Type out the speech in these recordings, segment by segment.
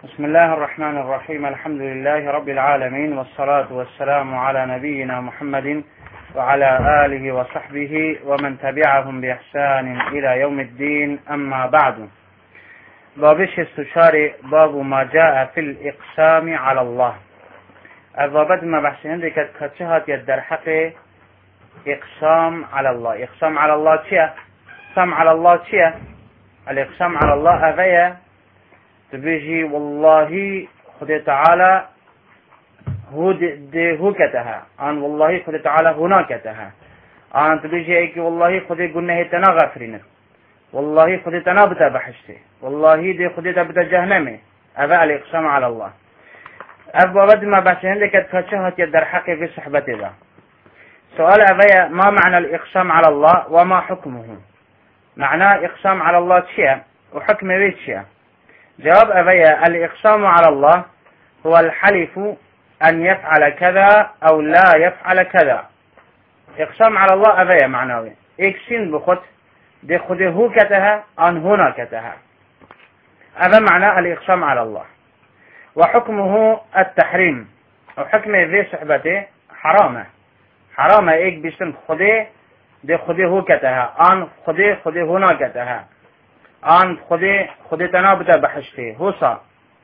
بسم الله الرحمن الرحيم. الحمد لله رب العالمين، والصلاة والسلام على نبينا محمد وعلى آله وصحبه ومن تبعهم بإحسان إلى يوم الدين. أما بعد، بابش استشاري باب ما جاء في الإقسام على الله. البابد ما بحث عندك كتشهت يدر حق إقسام على الله. إقسام على الله تشيه؟ إقسام على الله تشيه؟ الإقسام على الله أغيى تبيجي والله خد تعالى هو كتها أن والله خد تعالى هناكتها أن تبيجي أيك والله خد قلنا هي تناغفرين والله خد تنابتا بحشته والله دي خد تبتا جهنمي. أبا الإقسام على الله. أبا بد ما بس عندك تفشهت يدر حقي في صحبتي ذا. سؤال أبا ما معنى الإقسام على الله وما حكمه؟ معناه إقسام على الله شيء وحكم بيت شيء. جواب أبي الإقسام على الله هو الحلف أن يفعل كذا أو لا يفعل كذا. إقسام على الله أبي معناه إكسين بخط دي خده هو كتها أن هنا كتها. هذا معنى الإقسام على الله. وحكمه التحريم، وحكمه في صحبته حرامة إيك بسن خده دي خده هو كتها أن خده هنا كتها آن خودی تنابت بحشته هوسا.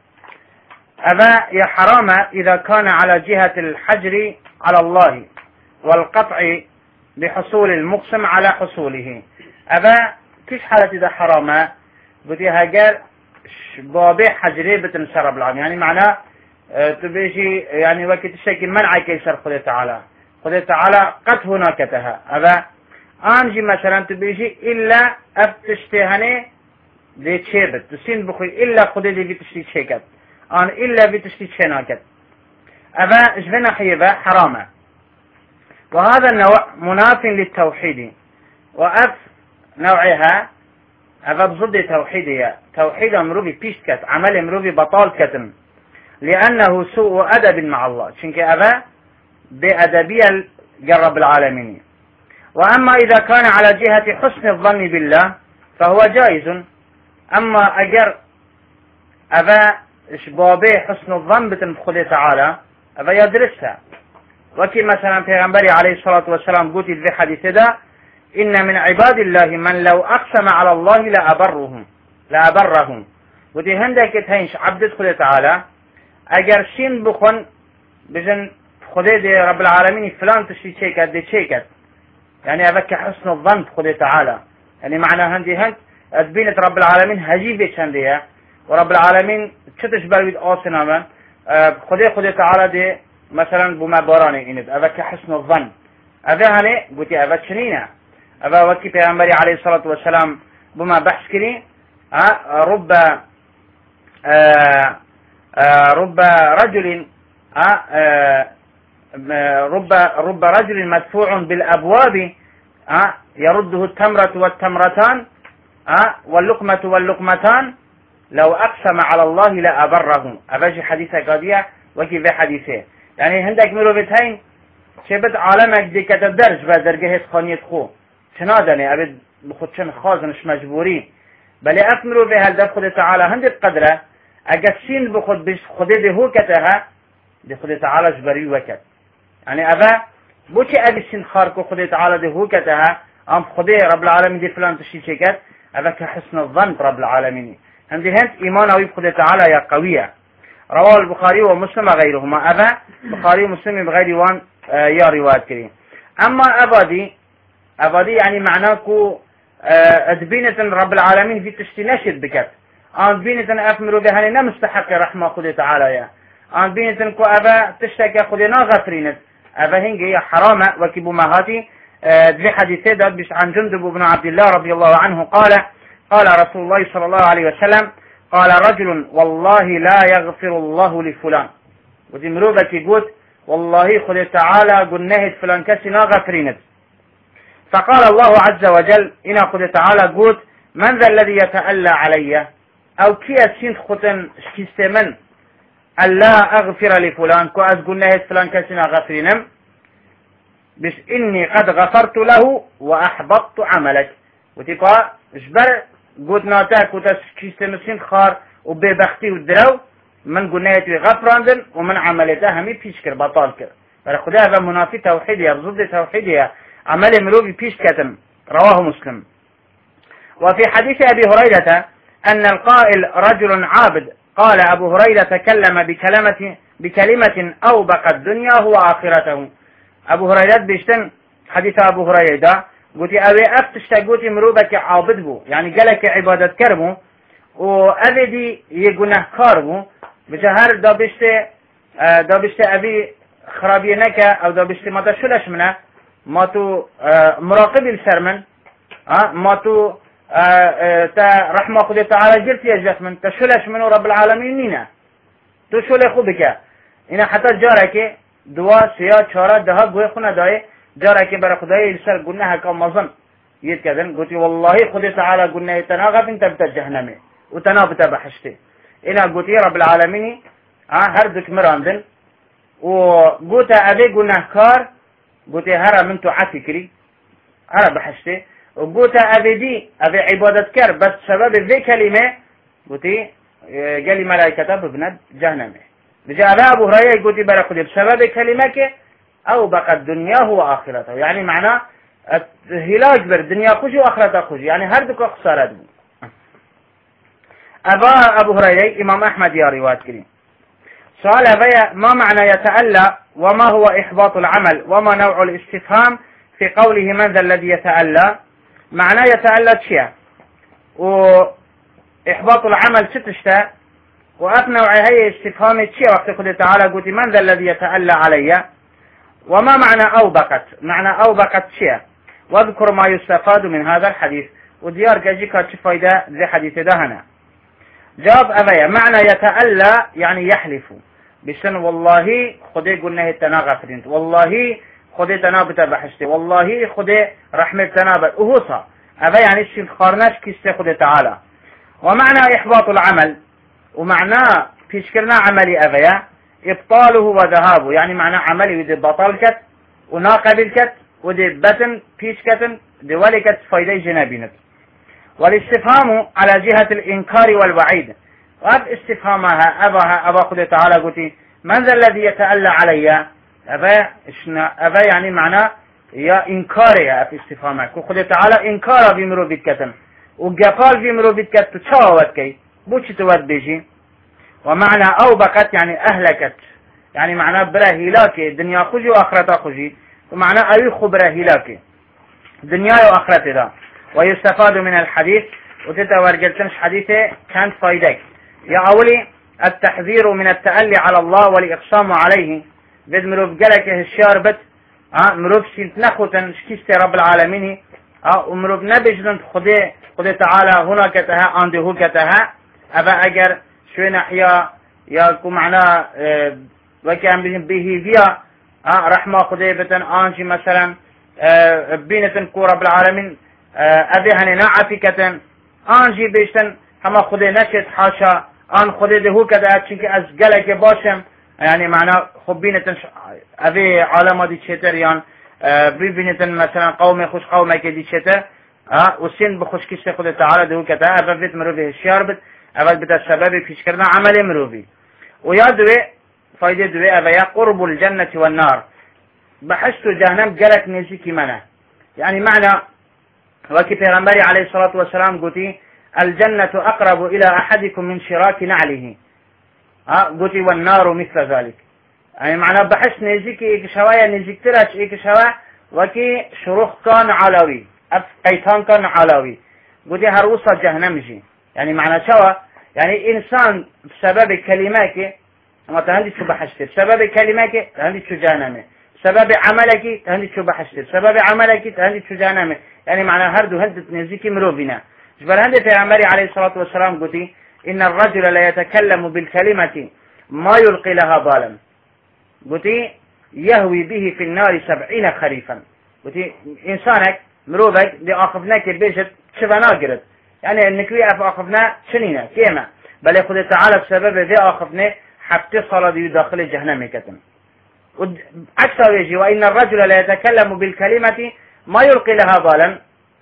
أبا يا حرام إذا كان على جهة الحجر على الله والقطع بحصول المقسم على حصوله. أبا كيش حالة إذا حرام بدي هاجر بابي حجري بتنشرب العام، يعني معناه تبيجي يعني وقت الشكل منع كيسر خودي تعالى قط هنا كتها. أبا أنجي مثلا تبيجي إلا أفتشتهني دي تشيبت تسين بخوي إلا خدي دي بتشتي تشيكت أن إلا بتشتي تشيناكت. أبا إجبنا حيبا حرامة. وهذا النوع مناف للتوحيد، وأف نوعها أبا بضد توحيدية. توحيد أمروبي بيشتكت، عمل أمروبي بطال كتم، لأنه سوء أدب مع الله. شنك أبا بأدبية جرب العالمين. وأما إذا كان على جهة حسن الظن بالله فهو جائز. أما أجر أبا إشبابي حسن الظن بتنخذ تعالى أبا يدرسها. وكي مثلا پیغمبر عليه الصلاة والسلام قلت في حديث ده إن من عباد الله من لو أقسم على الله لأبره. ودي هندك تهينش عبد خذ تعالى أجر شين بخون بجن خذ دي رب العالمين فلان تشي تشيكت دي تشيكت، يعني أبكى حسن الظن خذ تعالى، يعني معنى هندي هند أدبينة رب العالمين هجيبه شندية ورب العالمين تشتش برويد آسنا من خذ تعالى دي مثلا بما باراني إند أبكى حسن الظن. أبا هني قلت أبا شنينة أبا وكي پیغمبري عليه الصلاة والسلام بما بحث كري رب رجل مدفوع بالأبواب يرده التمرة والتمرتان واللقمة واللقمتان لو أقسم على الله لأبره. أباجي حديثة قادية وكي في حديثة، يعني هندك ملو بتهين شبت عالمك دي كتدرج بدرجة خانية خو شنادني أبد بخدشن خازنش مجبوري بل أكملوا في هالدف خد تعالى هندك قدرة أقسين بخد بش خده دي هو كتها دي خد تعالى جبري وكت، يعني أبا بوشي أقسين خاركو خد تعالى دي هو كتها أم خده رب العالمين دي فلان تشي شكت أبا كحسن الظن برب العالمين. هندي هند إيمان أوي خد تعالى يا قوية. رواه البخاري ومسلم غيرهما. أبا بخاري ومسلم بغير وان يا رواية كريم. أما أبادي يعني معناكو أدبينة رب العالمين في تشتي نشد بكت أن بينة أفمروا بها لنا مستحق رحمة خد تعالى يا أن بينة كو أبا تشتكى خدنا غفرينت. أبا هنجي حرامة وكبو مهاتي في حديثة داد بش عن جندب بن عبد الله رضي الله عنه قال رسول الله صلى الله عليه وسلم قال رجل والله لا يغفر الله لفلان. ودي مروبة يقول والله خد تعالى قل نهد فلان كسنا غفرينت. فقال الله عز وجل إنا خد تعالى قلت من ذا الذي يتألى علي أو كي أسين ختن شكستمن ألا أغفر لفلان كو أزقل نهد فلان كسنا غفرينم بس إني قد غفرت له وأحبطت عملك. وتبقى جبر قلت ناتاك وتسكستمسين خار وببختي ودرو من قناية غفراندن ومن عملته همي بيشكر بطال كر فالخدا هذا منافي توحيدية ضد توحيدية عمل مروبي بيشكتن رواه مسلم. وفي حديث أبي هريرة أن القائل رجل عابد قال أبو هريرة تكلم بكلمة أوبقت الدنيا هو آخرته. أبو هريرة بيشتن حديث أبو هريرة قلت أبي أفتشت قلت مروبك عابد بو يعني قالك عبادة كرمو وأبدي يقنه كاربو بجهر دا بشت أبي خرابينك أو دا بشت ما تشلش منه ما تو مراقب السرمن ما تو تا رحمة خدي تعالى جلت يجلس من تشلش منه رب العالمين نينا تشل خوبك إن حتى جارك دوا سيا چارا ده گوی خونه دای جارك برا خدای السر گناه كم مظن يتكذن قلت والله خدي تعالى قلنا تناغف انت بتا جهنمي وتنابت بحشتي إنا قلت يا رب العالمين هردك مراندن وقلت أبي قلنا كار قلت هرا منتو عفكري هرا بحشتي وقلت أبي عبادة كار بس سبب ذي كلمة قلت قال ملائكة ببند جهنمي بجاء أبو هريرة قلت برا خدي بسبب كلمك أو بقى الدنيا هو آخرته يعني معناه هلاك بر الدنيا خوشي وآخرته خوشي يعني هردك خسارة أبو هريرة إمام أحمد يا رواية كريم سؤال أبي ما معنى يتألى وما هو إحباط العمل وما نوع الاستفهام في قوله من ذا الذي يتألى معنى يتألى شيء وإحباط العمل ستشتا وأثنوع هي استفهام شيء وقت قد تعالى قلت من ذا الذي يتألى علي وما معنى أوبقت معنى أوبقت شيء واذكر ما يستفاد من هذا الحديث وديار كجيكا فايدة ذي حديث دهنا جواب أبايا معنى يتألى يعني يحلف بشن والله خدي قلنا التناغفرين والله خدي تنابت بحشتي والله خدي رحمة تنابت أهوصا أبايا يعني الشيء خارناش كيستي خدي تعالى ومعنى إحباط العمل ومعنى فيشكرنا عملي أبايا إبطاله وذهابه يعني معنى عملي ودي بطالكت وناقبلكت ودي بتن فيشكتن دي ولكت فايدة جنابينت والاستفهام على جهة الإنكار والوعيد وأب استفهامها أبا خذ تعالى قلت من ذا الذي يتألى علي أبا يعني معنى يا إنكار يا في استفهامك وخذ تعالى إنكار بمرو بيتكتن وقفال بمرو بيتكت تشاوت كي بوش تود بيجي ومعنى أوبقت يعني أهلكت يعني معنى برا هلاكي دنيا خجي وآخرتا خجي ومعنى أي خبرا هلاكي دنيا وآخرتا دا ويستفاد من الحديث وتتورجلتنش حديثه كانت فايدك يا أولي التحذير من التألي على الله والإقسام عليه بد مروف قلك الشاربت مروف سنت نخوتن شكيست رب العالمين ومروف نبجدن خدي تعالى هناك تها عنده كتها أبا أجر شوي نحيا يكون معنا وكان به فيها رحمة خدي بتن آنجي مثلا بينة كو رب العالمين أبي هني نعفكة آنجي بيشتن هما خدي نشت حاشا آن خدي دهو كده چونك از قلق باشم يعني معنى خبينة أبي عالم دي تشتر يعني ببينة مثلا قومي خوش قومي كدي تشتر وسين بخوش كيست خدي تعالى دهو كده أبا بيت مروفي الشيار بت أبا بتا السبب فيش كرنا عمل مروفي ويا دوي فايدة دوي أبا قرب الجنة والنار بحثت جهنم قلق نزيكي منه يعني معنى وكي پیغمبری علیه الصلاة والسلام قلتي الجنة أقرب إلى أحدكم من شراك نعله قلتي والنار مثل ذلك يعني معنى بحث نزيكي إيك شوايا نزيك تراش إيك شوايا وكي شروخ كان علاوي قيتان كان علاوي قلتي هروسة جهنم جي يعني معنى شوا يعني إنسان بسبب كلماك أما تهندي شو بحثت بسبب كلماك تهندي شو جهنمي سبب عملك تهندي شو بحثت سبب عملك تهندي شو جهنمي يعني معنى هردو هندت نزيكي مروبنا جبر هندت يا عمري عليه الصلاة والسلام قلتي إن الرجل لا يتكلم بالكلمة ما يلقي لها بالا قلتي يهوي به في النار 70 خريفا قلتي إنسانك مروبك دي آخفناك البيشت شفنا قرد يعني النكوية آخفنا شنينة كيما بل يقول تعالى بسبب ذي آخفنا حتى صار دي داخل جهنم كتم عكسه يجي وإن الرجل لا يتكلم بالكلمة ما يلقي لها بالا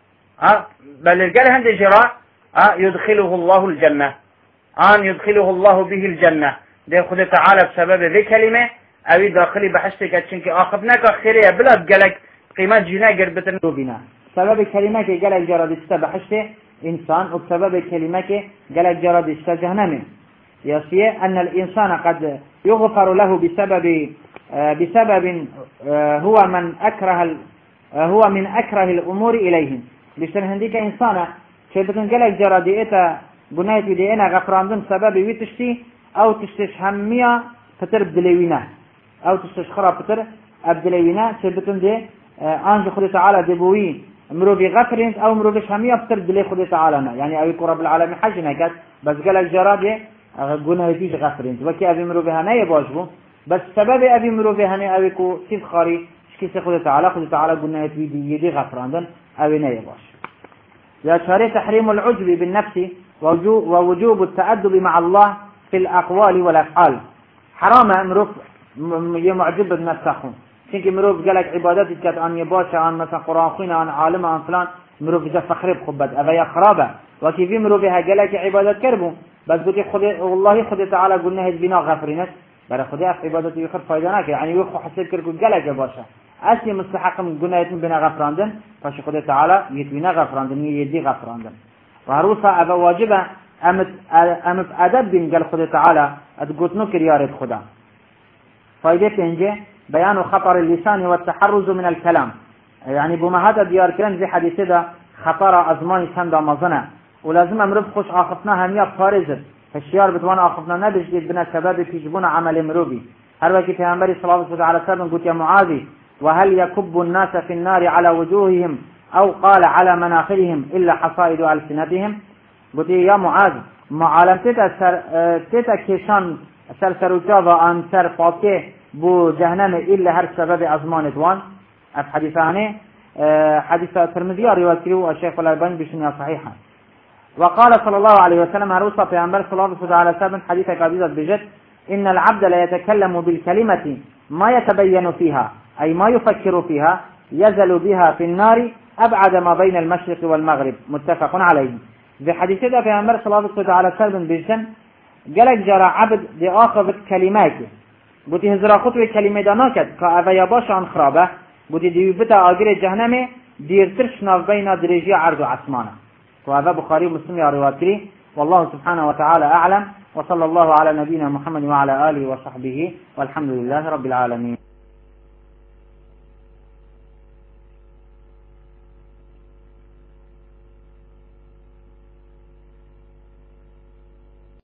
بل القال هند جراء يدخله الله الجنة يدخله الله به الجنة ده خود تعالى بسبب ذي كلمة اوی داخلی بحثی که چون که آخر نکا خیریه بلاد گلک قیمت جینا گربتن رو بینا سبب کلمه که گلک جرادسته بحثی انسان و سبب کلمه که گلک جرادسته جهنمه يصير أن الإنسان قد يغفر له بسبب هو من أكره الأمور إليهم بشتن هنديك إنسانا شبتن قلق جرادي إتا بنايتي دي إنا غفراندن سبب ويتشتي أو تشتش همية فتر بدليوينة أو تشتش خراب فتر أبدليوينة شبتن دي أنج خد تعالى دبوي مروبي غفرين أو مروبي همية فتر بدلي خد تعالى يعني أو يكون رب العالمين حجنا كات بس قلق جرادي قلنا يفيش غفرين وكي أبي مروبي هنايا باشبو بس سبب أبي مروبي هنايا أبي كو سيد خاري شكي خد تعالى قلنا يدي غفراندن أبي نايا باش يا شاري تحريم العجب بالنفس ووجوب التأدب مع الله في الأقوال والأفعال حرام مروف يمعجب بنفسه شنك مروف قالك عباداتي كانت عن يباشا عن مثلا قرآن خوين عن عالم عن فلان مروف جا فخرب خبت أبا خرابة وكيف مروفها قالك عبادات كربو بس قلت والله خد تعالى قلنا هز بنا غفرينك بل خدي أف عبادتي يخر فايدانك يعني يخو حسيب كركو قالك يا باشا أسي مستحق من قلنا يتم بنا غفراندن فاش خد تعالى يتبنا غفراندن يدي غفراندن وهروسا أبا واجبة أمت أدب بين قال خد تعالى أتقوت نكر يارد خدا فايدة تنجي بيان خطر اللسان والتحرز من الكلام يعني بما هذا ديار كلام زي حديث ده خطر أزمان سند مظنة ولازم أمرب خوش آخفنا همية فارزة الشيار بتوان آخفنا نبجد بنا سبب يجبون عمل مروبي هل وكي پیغمبر صلى الله عليه وسلم قلت يا معاذي وهل يكب الناس في النار على وجوههم أو قال على مناخرهم إلا حصائد ألسنتهم قلت يا معاذ معالم تتا كيشان سر سروجاوا أن سر فاكه بو جهنم إلا هر سبب أزمان دوان في حديثانه حديث الترمذي رواية كريو الشيخ الألباني بشنيا صحيحة وقال صلى الله عليه وسلم هروسا في أنبر صلى الله عليه وسلم حديث قبيضة بجد إن العبد لا يتكلم بالكلمة ما يتبين فيها أي ما يفكر فيها يزل بها في النار أبعد ما بين المشرق والمغرب متفق عليه بحديث ده في أنبر صلى الله عليه وسلم بجد قالك جرى عبد لآخذ كلمات بودي هزرا خطوة كلمة داناكد كأبا يباش عن خرابة بودي دي بتا آقر جهنم ديرترش ناف بين درجة عرض عثمانه وهذا بخاري ومسلم يا رواتري والله سبحانه وتعالى أعلم وصلى الله على نبينا محمد وعلى آله وصحبه والحمد لله رب العالمين.